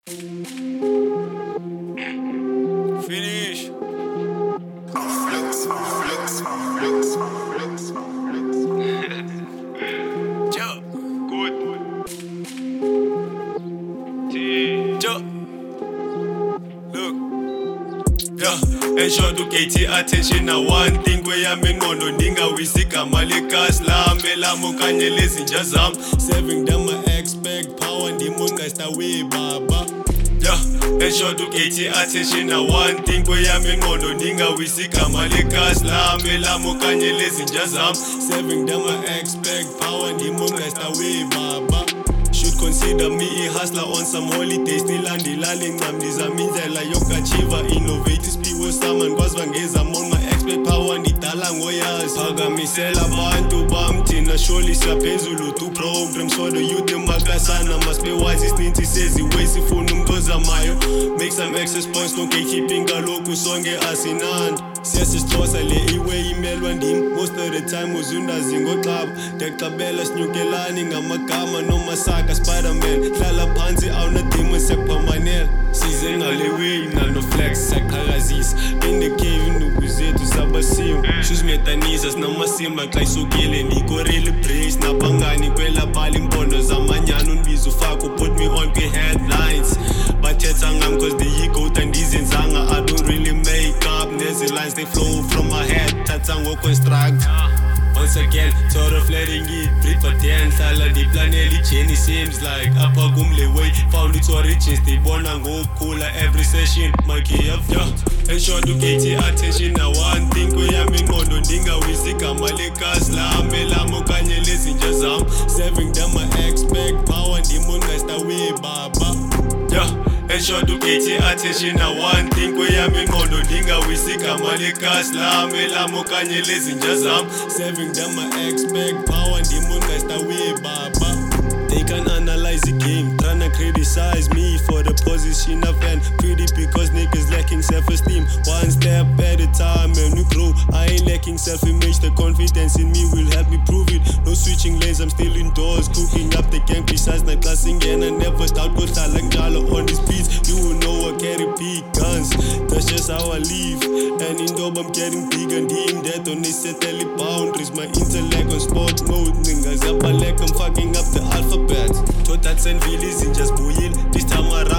Finish. Joe. Good. Joe. Look. Yeah. Ensure to get attention na one thing kweyami ingqondo ndingawisi igama lekhasi lami elami okanye lezinja zami. Serving them I expect power ndimonqesta webaba. Yeah, ensure to get attention na one thing kweyami ingqondo ndingawisi igama lekhasi lami elami okanye lezinja zami. Serving them I expect power ndimonqesta webaba. Should consider me a hustler on some holidays. Nilandilale ncam ndizama indlela yokuachieva innovate isphiwo sami andikwazi bangeza I'm on my expect power ndidala ngoyazi phakamisela abantu bam thina surely siyaphezulu to programs for the youth emakasana must be wise isininzi seziwe sifuna umntu ozamayo make some access points no gatekeeping kaloku sonke asinandi siyasisixhosa le iwe imelwa ndim most of the time uzundazi ngoxaba ndiyaxabela sinyukelani ngamagama nomasaka Spider-Man hlala phansi awunadimo siyakuphamanela size ngale way naloflex siyaqhakazisa in the cave induku zethu sabasiwe susimetanisa sinamasimba xa isukile ndikorele brace nabangani kwela bali impondo zamanyana undibiza ufaka put me on kwi-headlines bathetha ngam cause the ego tandizenzanga I don't really make up nezi lines they flow from my head thatha ngoconstruct once again, sort of letting it breathe for 10 Hlala ndiplanela ijeni seems like apha kumle way found its origins ndiyibona ngokukhula every session my gift ensure to get attention na one thing kweyami ingqondo ndingawisi igama lekhasi lami elami okanye lezinja zami serving them I expect power ndimonqesta webaba ensure to get attention na one thing kweyami ingqondo ndingawisi igama lekhasi lami elami okanye lezinja zami serving them I expect power ndimonqesta webaba. They can analyze the game, tryna criticize me for the position of an pretty because niggas lacking self-esteem. One step at a time and we grow. I ain't lacking self-image, the confidence in me will help me prove it. No switching lanes, I'm still indoors, cooking up the gang besides my classing and I never start with like Jalo on these beats. You will know I carry big guns, that's just how I live. And in dope I'm getting big and deemed that on this set boundaries. My intellect on sport mode, niggas up my leg, I'm fucking up the alphabet. Thought that's and feelings in just booying. This time around